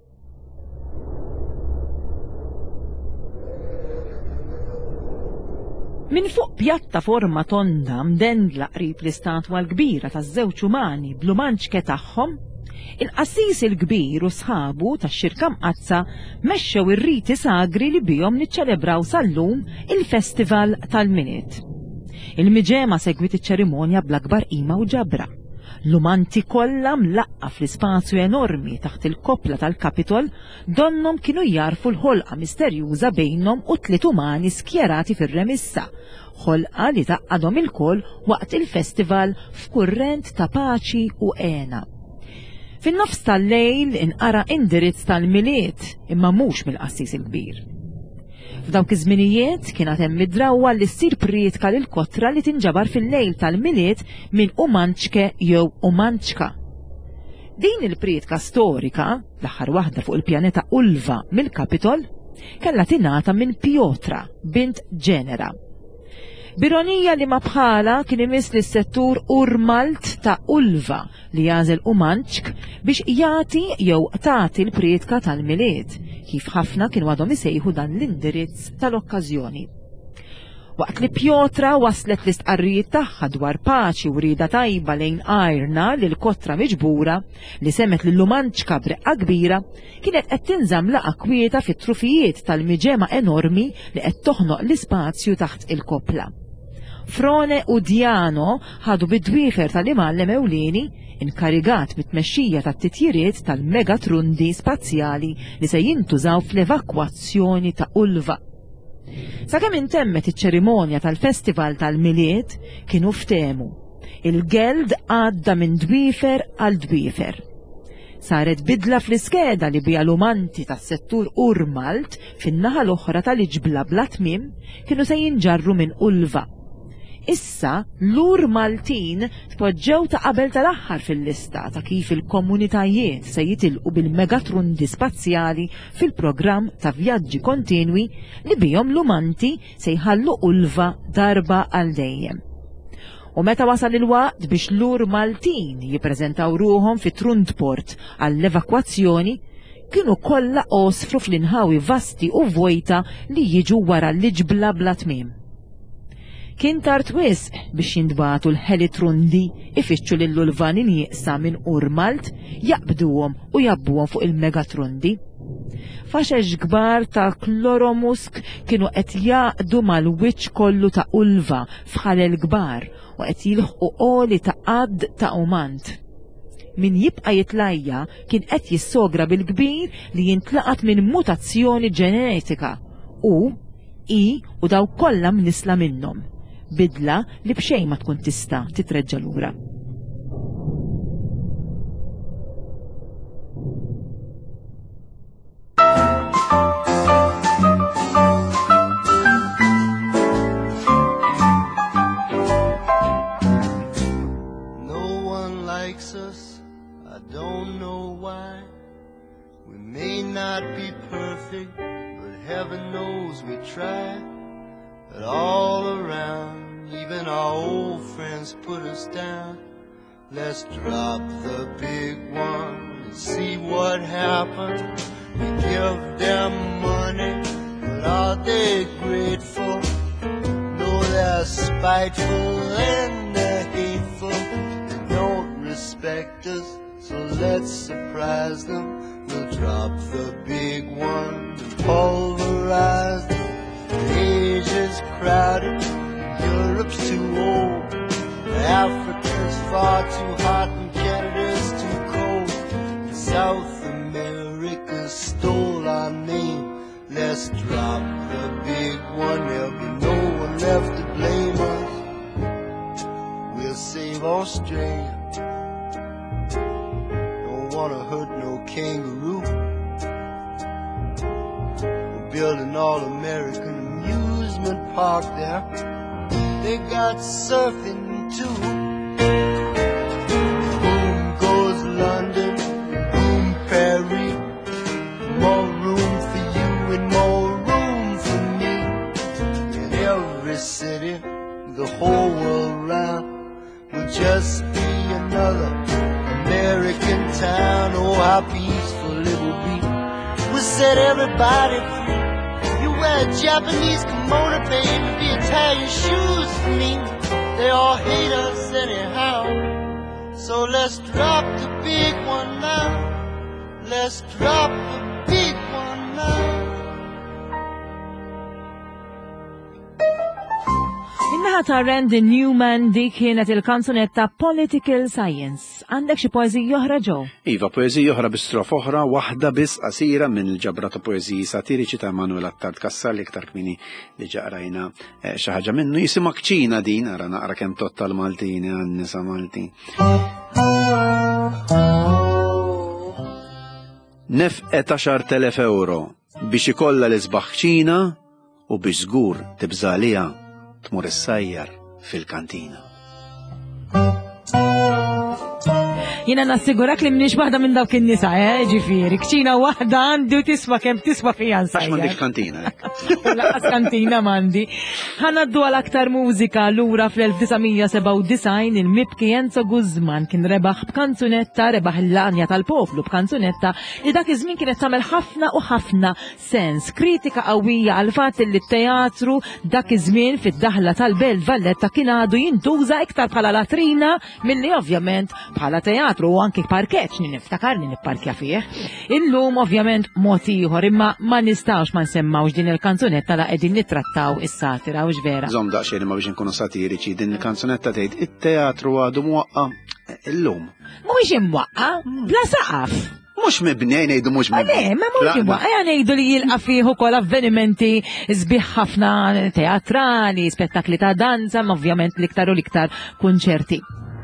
Min fuq pjattaforma tonda mdendla qrib l-istatwa l-kbira taż-żewġ umani bl-umanċke tagħhom, il-qassis il-kbir u sħabu tax-xirka mqazza mexxew ir-riti sagri li bihom niċċelebraw sal-lum il-Festival tal-Miliet. Il-miġema segwit iċ-ċerimonja bl-akbar qima u ġabra. L-umanti kollha mlaqqa fl-ispazju enormi taħt il-kopla tal-Kapitol donnom kienu jarfu l-ħolqa misterjuża bejnhom u tliet umani skjerati fir-remissa, ħolqa li taqqadhom il-koll waqt il-festival f'kurrent ta' paċi u għena. Fin-nofs tal-lejl inqara indirizz tal-miliet imma mhux mill-qassis il-kbir. F'dawk iż-żminijiet kienet hemm id-drawwa li ssir prietka lil kotra li tinġabar fil-lejl tal-miliet minn umanċke jew umanċka. Din il-prietka storika, l-aħħar waħda fuq il-pjaneta Ulva mill-Kapitol, kellha tingħata minn Pjotra, bint Ġenera. Bironija li ma bħala kien imiss lis settur Urmalt ta' Ulva li jażel umanċk biex jagħti jew tagħti l-prietka tal-miliet, kif ħafna kienu għadhom isejħu dan l-indirizz tal-okkażjoni. Waqt li Pjotra waslet l-istqarrijiet tagħha dwar paċi u rieda tajba lejn Ajrna lil kotra miġbura li semet lill-umanċka breqqa kbira, kienet qed tinżamm laqgħa kwieta fit-trufijiet tal-miġema enormi li qed toħnoq l-ispazju taħt il-kopla. Frone u Diano ħadu bid-dwiefer tal-imgħallem ewlieni inkarigat bit-tmexxija tat-titjiriet tal-megatrundi spazjali li se jintużaw fl-evakwazzjoni ta' Ulva. Sakemm intemmet iċ-ċerimonja tal-Festival tal-Miliet kienu ftehmu. Il-geld għadda minn dwiefer għal dwiefer. Saret bidla fl-iskeda li bija l-umanti tas-settur Urmalt fin-naħa l-oħra tal-Iġbla bla tmiem kienu se jinġarru minn Ulva. Issa l-Ur Maltin tpoġġew ta' qabel tal-aħħar fil-lista ta' kif il-komunitajiet se jitilqu bil-megatrundi spazjali fil-programm ta' vjaġġi kontinwi li bihom l-umanti se jħallu Ulva darba għal dejjem. U meta wasal il-waqt biex l-Ur Maltin jippreżentaw ruhom fi Trundport għall-evakwazzjoni, kienu kollha osfru fl-inħawi vasti u vojta li jiġu wara l-Iġbla bla tmiem. Kien tard wisq biex jintbagħtu l-ħelitrundi ifittxu lill-Ulvani nieqsa minn Urmalt jaqbduhom u jabbuhom fuq il-megatrundi. Faxex kbar ta' kloromusk kienu qed jaqdu mal-wiċċ kollu ta' Ulva f'ħalel kbar u qed jilħqu qoli ta' qadd ta' umant. Min jibqa' jitlajja kien qed jissogra bil-kbir li jintlaqat minn mutazzjoni ġenetika u i u daw kollha mnisla minnhom. Bidla li bxejn ma tkun tista' titreġġa lura. heaven knows we try. But all around, even our old friends put us down. Let's drop the big one and see what happens. We give them money, but are they grateful? No, they're spiteful and they're hateful. They don't respect us, so let's surprise them. We'll drop the big one and pulverize them. Asia's crowded, Europe's too old, Africa's far too hot and Canada's too cold. South America stole our name. Let's drop the big one, there'll be no one left to blame us. We'll save Australia, don't wanna hurt no kangaroo. We're building all-American amusement park there. They got surfing too. Boom goes London, boom Paris. More room for you and more room for me. In every city, the whole world round will just be another American town. Oh, how peaceful it will be. We'll set everybody free. You wear a Japanese kimono, baby, be Italian shoes for me. They all hate us anyhow. So let's drop the big one now. Let's drop the big one now. Innaħa ta' Randy Newman dik kienet il-kanzunetta Political Science. Għandek xi poeżiji oħra ġew? Iva, poeżiji oħra bi strof oħra, waħda biss qasira minn il-ġabra ta' poeżiji satiriċi ta' Manuel Attard Kassar li iktar kmini li ġaqrajna xi ħaġa minnu jisimha Kċina din, ara naqra kemm totta l-Maltini għan-nisa Maltin. Nefqet għaxar telef euro biex ikollha l-isbaħ Kċina u biex żgur tibżalija tmur issajjar fil-kantina. Jina nassigurak li mniex waħda minn dawk in-nisa, eh, ġifieri. Kċina waħda għandi u tiswa kemm tiswa fija nsajjar. Għax m'għandix kantina. U laqqas kantina m'għandi. Ħanaddu għal aktar mużika lura fl-elf-tisa' il-mibki Enzo Guzman kien rebaħ b'kanzunetta, rebaħ il-lanja tal-poplu b'kanzunetta li dak iż-żmien kienet tagħmel ħafna u ħafna sens. Kritika qawwija għal fatt li t-teatru dak iż-żmien fid-daħla tal-Belt Valletta kien għadu jintuża iktar bħala latrina milli ovvjament bħala teatru u anki parkeċ niftakarni nipparkja fih. Illum ovvjament mod ieħor imma ma nistgħux ma nsemmawx din il-kanzunetta la qegħdin nittrattaw is-satira u x'vera. Żomm daqsxejn ma biex inkunu satiriċi din il-kanzunetta tgħid it-teatru għadu mwaqqa illum. Mhuwiex imwaqqa, bla saqaf. Mux mibnej nejdu mux mibnej. Le, ma mux imwaqqa, ja nejdu li jilqa fih ukoll avvenimenti sbieħ ħafna teatrali, spettakli ta' danza, ma ovvjament l-iktar u l-iktar kunċerti.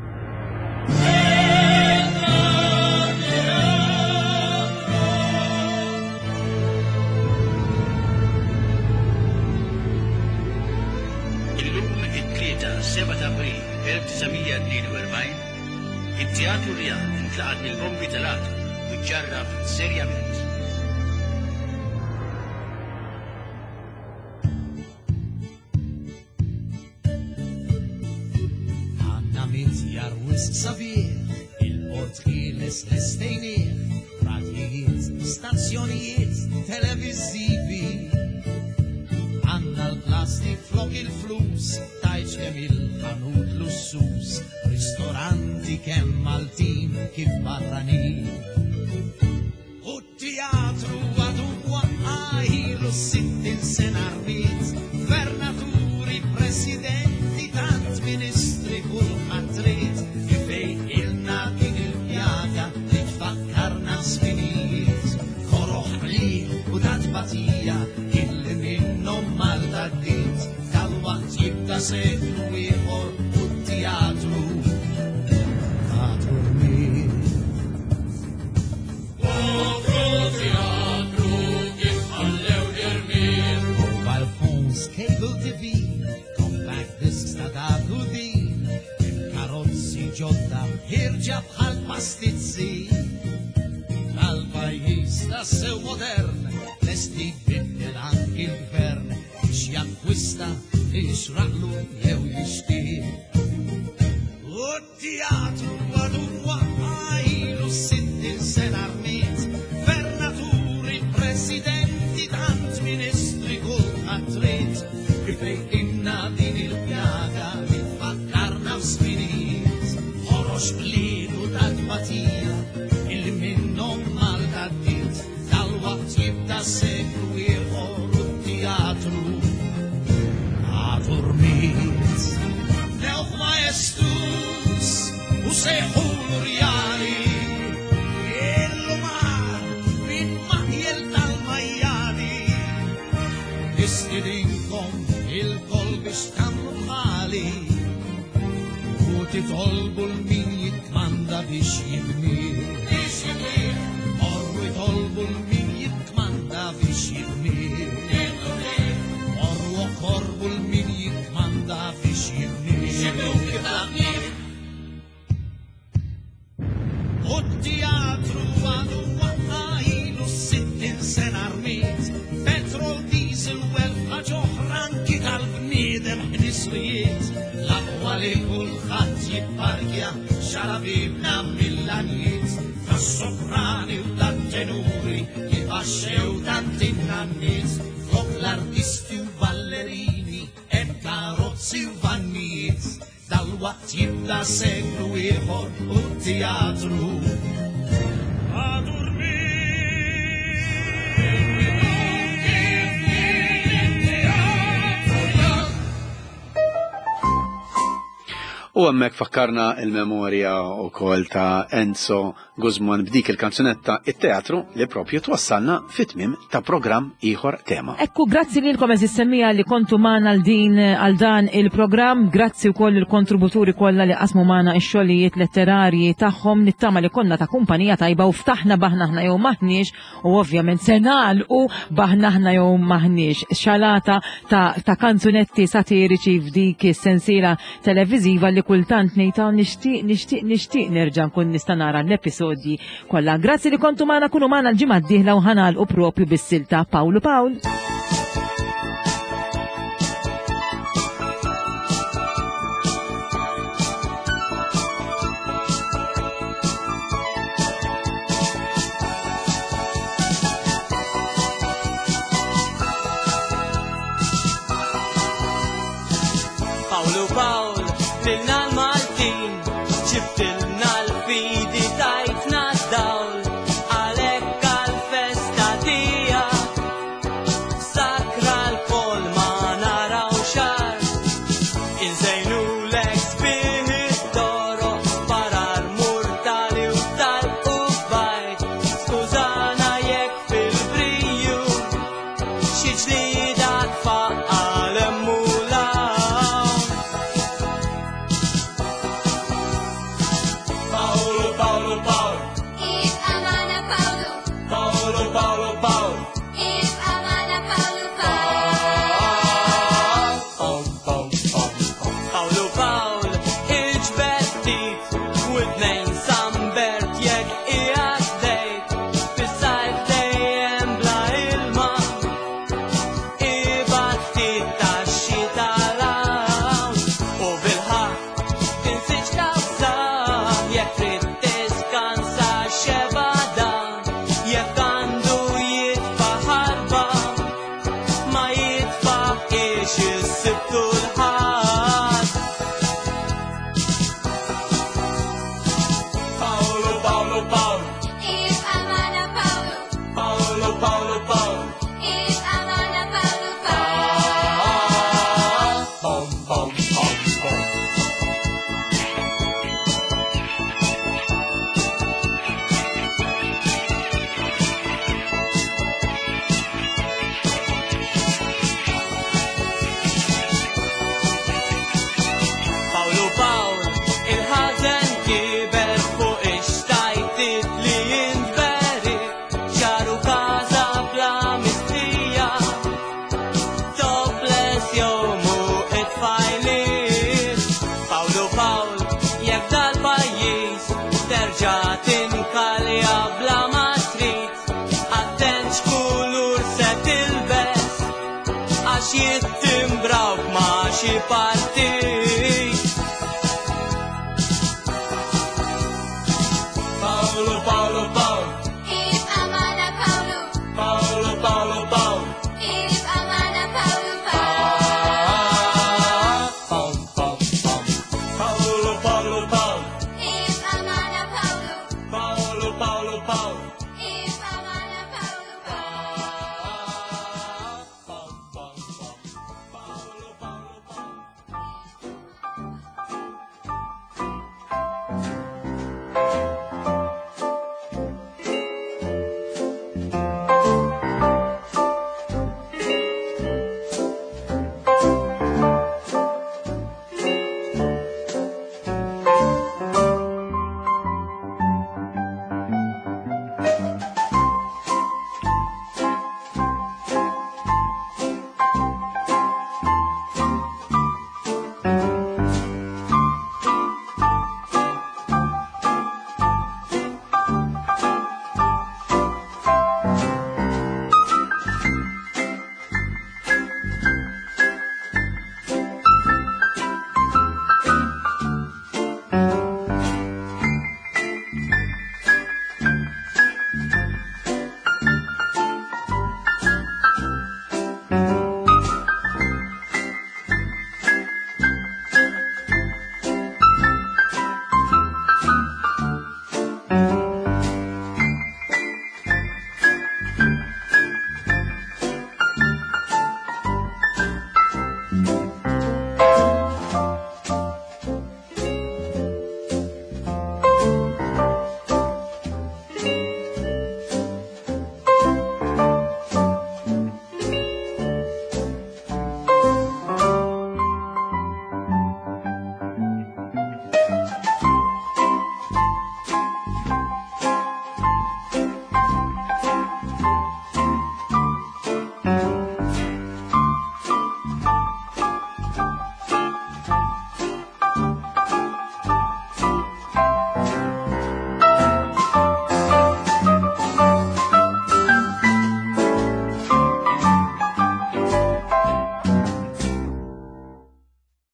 سبعة أبريل ألف وتسعمية واثنين وأربعين التياترو رياض انطلقت بالبومبي ثلاثة وتجرب سيريامنت. Għanna mitjar wis sabiħ, il-port ħieles l-istejniħ, radjijiet, stazzjonijiet, televizzivi. Għanna l-plastik flok il-flus, tajċ kem il-ħanut lussus, ristoranti kem Maltin kif barranin. U t-teatru għadu waqqajlu sittin sena rrit, gvernaturi, presidenti, tant ministri kull ħatrit, kifej il-na din il-pjata li tfakkarna spinijiet, koroħli u dat batija illi minnom mal-daddit, tal-waqt jibda seklu ieħor u t-teatru ta' dormir. Mobile phones, cable T V, compact discs ta' dak u din, il-karozzi ġodda ħirġa bħal pastizzi, l-pajjiż ta' sew modern lesti biddel anki l-gvern biex jakkwista ixraqlu jew jixtieq. U t-teatru għadu waqqajlu sittin sena armiet, gvernaturi, presidenti, tant ministri kulħadd trid, kifej inna din il-pjaga li tfakkarna f'żminijiet, ħorox blidu tal-tbatija illi minnhom mal-għaddiet, tal-waqt jibda seklu ieħor u t-teatru għadu rmiet. Newf majestus u sejħu l-urjali, il-lumar min maħjel tal-majjani, nistidinkom il-kol biex tamlu bħali, u titolbu l-min jitmanda biex jibni. Biex jibni. Orru jitolbu l-min jitmanda biex jibni. Orru korbu l-min jitmanda biex jibni. U t-teatru għadu waqqajlu sittin sena armiet, petrol, diesel, welfa ġoħranki tal-bniedem ħnisrijiet, l-aqwa li kulħadd jipparkja xarabibna mill-anijiet, tas-soprani u tat-tenuri jibaxxew tantinna n-nies, flok l-artisti u ballerini hemm karozzi u vannijiet, dal-waqt jibda seklu ieħor u t-teatru għadu U għemmek fakkarna il-memorja u kol ta' Enzo Guzman b'dik il-kanzunetta il-teatru li propju twassalna fit-tmim ta' program iħor tema. Ekku, grazzi lilkom eżissemmija li kontu maħna għal-din għal-dan il-program, grazzi u koll il-kontributuri kolla li qasmu maħna ix-xogħlijiet letterarji tagħhom, nittama li konna ta' kumpanija tajba u ftaħna baħnaħna jew maħniex u ovvjament senal u baħnaħna jew maħniex. Xalata ta', ta kanzunetti satiriċi f'dik is-sensiela televiżiva li kultant nejta nixtieq nixtieq nixtieq nerġa' nkun nista' nara l-episodji kollha. Grazzi li kontu magħna, kunu magħna l-ġimgħa d-dieħla u ħanalqu propju bis-silta Pawlu Pawl. Pawlu Pawl, lilna l-Maltin, ġibtilna l-fidi tajtna d-dawl, għalek għal-festa tija, sakra l-kol ma naraw xar, inżejnu l-eks biħit doro, parar murtali u tal-u bajt, skużana jek fil-briju, xieġlida tfaqqa l-emmula. Topless, yo, mu it finally. xi partit